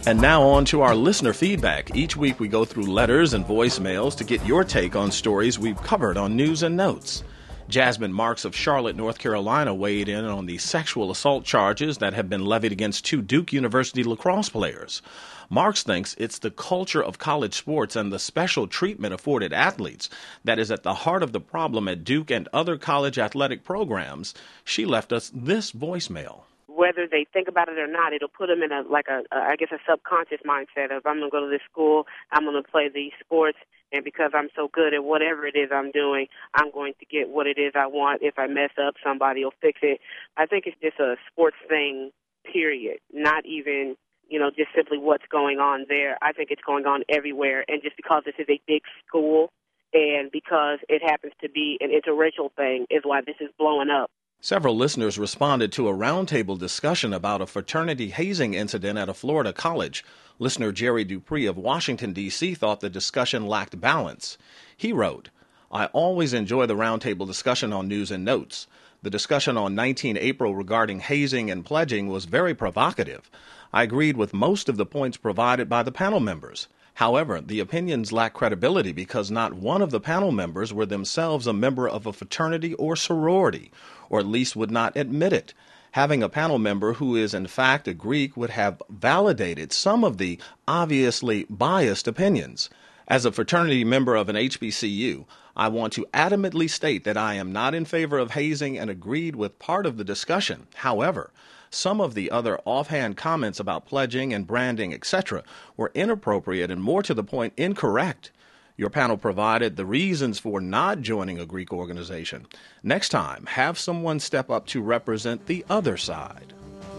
And now on to our listener feedback. Each week we go through letters and voicemails to get your take on stories we've covered on News and Notes. Jasmine Marks of Charlotte, North Carolina weighed in on the sexual assault charges that have been levied against two Duke University lacrosse players. Marks thinks it's the culture of college sports and the special treatment afforded athletes that is at the heart of the problem at Duke and other college athletic programs. She left us this voicemail. Whether they think about it or not, it'll put them in a subconscious mindset of, I'm going to go to this school, I'm going to play these sports, and because I'm so good at whatever it is I'm doing, I'm going to get what it is I want. If I mess up, somebody will fix it. I think it's just a sports thing, period, not even, just simply what's going on there. I think it's going on everywhere, and just because this is a big school and because it happens to be an interracial thing is why this is blowing up. Several listeners responded to a roundtable discussion about a fraternity hazing incident at a Florida college. Listener Jerry Dupree of Washington, D.C. thought the discussion lacked balance. He wrote, I always enjoy the roundtable discussion on News and Notes. The discussion on 19 April regarding hazing and pledging was very provocative. I agreed with most of the points provided by the panel members. However, the opinions lack credibility because not one of the panel members were themselves a member of a fraternity or sorority, or at least would not admit it. Having a panel member who is in fact a Greek would have validated some of the obviously biased opinions. As a fraternity member of an HBCU, I want to adamantly state that I am not in favor of hazing and agreed with part of the discussion. However, some of the other offhand comments about pledging and branding, etc., were inappropriate and, more to the point, incorrect. Your panel provided the reasons for not joining a Greek organization. Next time, have someone step up to represent the other side.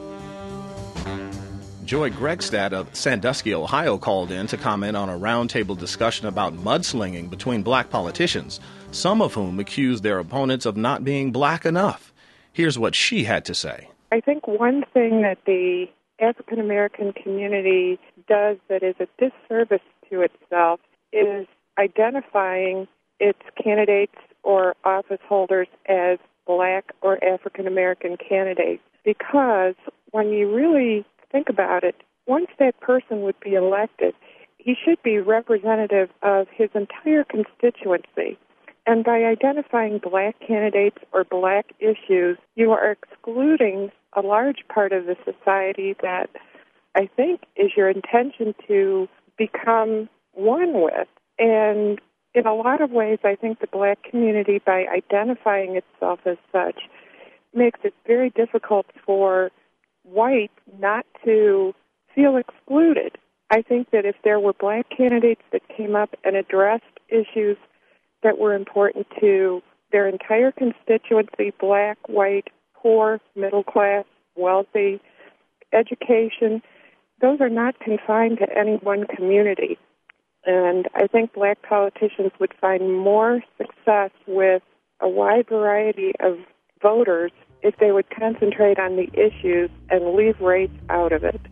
Joy Gregstad of Sandusky, Ohio, called in to comment on a roundtable discussion about mudslinging between black politicians, some of whom accused their opponents of not being black enough. Here's what she had to say. I think one thing that the African American community does that is a disservice to itself is identifying its candidates or office holders as black or African American candidates. Because when you really think about it, once that person would be elected, he should be representative of his entire constituency. And by identifying black candidates or black issues, you are excluding a large part of the society that I think is your intention to become one with. And in a lot of ways, I think the black community, by identifying itself as such, makes it very difficult for white not to feel excluded. I think that if there were black candidates that came up and addressed issues that were important to their entire constituency, black, white, poor, middle class, wealthy, education, those are not confined to any one community. And I think black politicians would find more success with a wide variety of voters if they would concentrate on the issues and leave race out of it.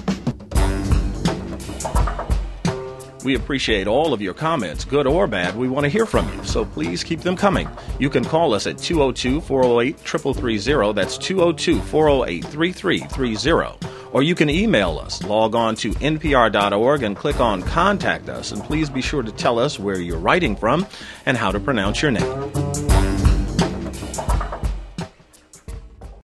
We appreciate all of your comments, good or bad. We want to hear from you, so please keep them coming. You can call us at 202-408-3330. That's 202-408-3330. Or you can email us. Log on to npr.org and click on Contact Us. And please be sure to tell us where you're writing from and how to pronounce your name.